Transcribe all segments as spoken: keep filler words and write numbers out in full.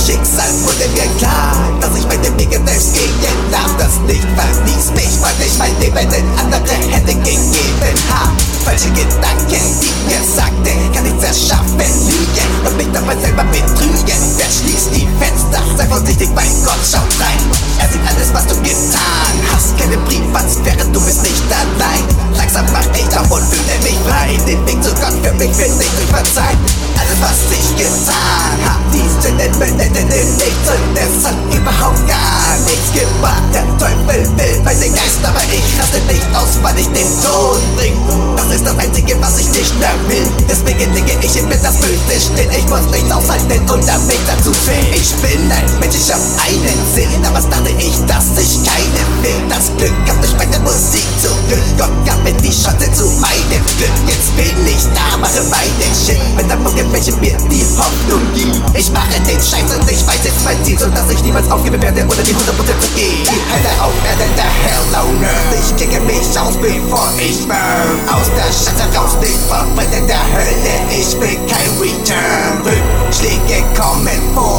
Schicksal wurde mir klar, dass ich meine Wege selbst gehen darf. Das Licht verließ mich, weil ich mein Leben in andere Hände gegeben hab. Falsche Gedanken, die mir sagten, kann nichts erschaffen, lügen und mich dabei selber betrügen. Wer schließt die Fenster? Sei vorsichtig, bei Gott schaut rein. Er sieht alles, was du getan hast. Keine Privatsphäre, du bist nicht allein. Langsam mach ich auf und fühle mich frei. Den Weg zu Gott für mich wird nicht durch verzeihen. Alles, was ich getan hab, die Sünden benennen nichts und es hat überhaupt gar nichts gebracht. Der Teufel will meine Geist, aber ich raste nicht aus, weil ich den Tod bring. Das ist das Einzige, was ich nicht mehr will. Deswegen lege ich in mir das Böse still. Ich muss nichts aushalten und am Weg dazu fehlen. Ich bin ein Mensch, ich hab einen Sinn. Damals dachte ich, dass ich keine will. Das Glück kam durch meine Musik zurück. Gott gab mir die Chance zu meinem Glück. Jetzt bin ich da, mache meinen Shit mit der Mucke, welche mir die Hoffnung gibt. Ich mache den Scheiß und ich weiß jetzt mein Ziel, so dass ich niemals aufgeben werde oder die hundert Prozent zu gehen. Die Hölle auf Erden, der Hell on Earth. Ich kicke mich aus, bevor ich burn. Aus der Scheiße raus, nicht verbrennen der Hölle. Ich will kein Return. Rückschläge kommen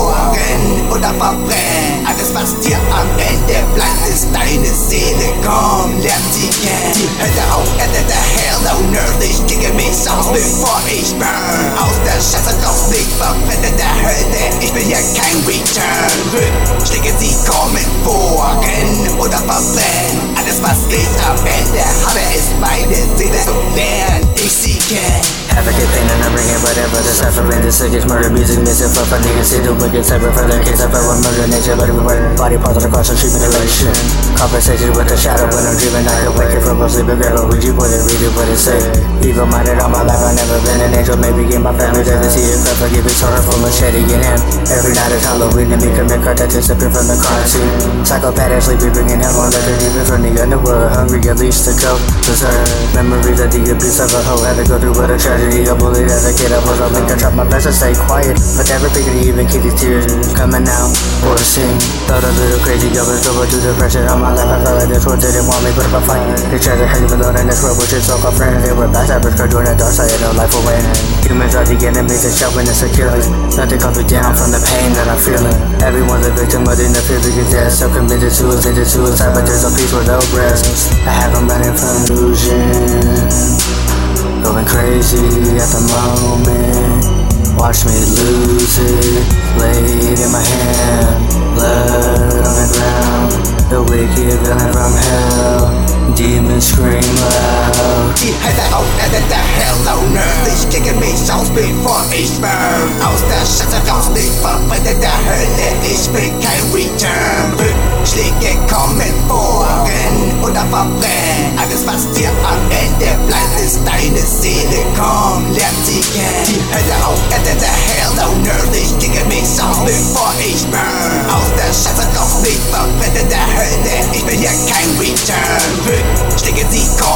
voran oder verbrennen. Alles, was dir am Ende bleibt, ist deine Seele. Komm, lern sie kennen. Die Hölle auf Erden, der Hell on Earth. Ich kicke mich aus, bevor ich burn. Aus der Scheiße raus, nicht verbrennen der Hölle. Ich will hier kein Return. Rückschläge, sie kommen voran oder verbrennen. Alles, was ich am Ende habe, ist meine Seele. So lern ich sie kennen. Havoc and pain and I'm bringing whatever the suffering, the sickest murder, music missing for fun. Niggas see the wicked separate from the case. I fell with murder nature, but everywhere. Body parts across the street, mutilation. Conversation with the shadow when I'm dreaming. I can wake it from a sleeping grave. But Ouija board and read it, what it say. Evil minded all my life, I've never been an angel. Maybe get my family dead to see it. But forgive me, sorry for machete in him. Every night is Halloween and me commit cartel disappear from the crime scene. Psychopath and sleepy, bringing him on like a demon from the underworld. Hungry at least to go berserk. Memories of the abuse of a hoe. Had to go through what a tragedy. A bully as a kid, I was only gonna try my best to stay quiet, but never figured to even keep these tears coming out or sing. Felt a little crazy, I was over to depression on my life. I felt like this world didn't want me, but if I fight, they tried to hang me alone in this world, which is so-called friends. They were backstabbers, cause join the dark side, no life away. Humans are the enemies, they shout when it's a killing. Nothing calms me down from the pain that I'm feeling. Everyone's a victim of the feeling of death, so committed suicide, suicide, but there's no peace with no rest. I have them running from illusion. Going crazy at the moment. Watch me lose it. Laid in my hand. Blood on the ground. The wicked villain from hell. Demons scream loud. Die Hölle auf Erden, der Hell on Earth. Ich kicke mich aus, bevor ich burn. Aus der Scheiße raus, nicht verbrennen der Hölle. Ich will kein Return. Rückschläge kommen voran oder verbrennen. Alles, was dir am Ende bleibt, ist deine Seele. Komm, lern sie kennen. Die Hölle auf Erden, der Hell on Earth. Ich kicke mich aus, bevor ich burn. Aus der Scheiße raus, nicht verbrennen der Hölle. Ich will hier kein Return. Rückschläge, sie kommen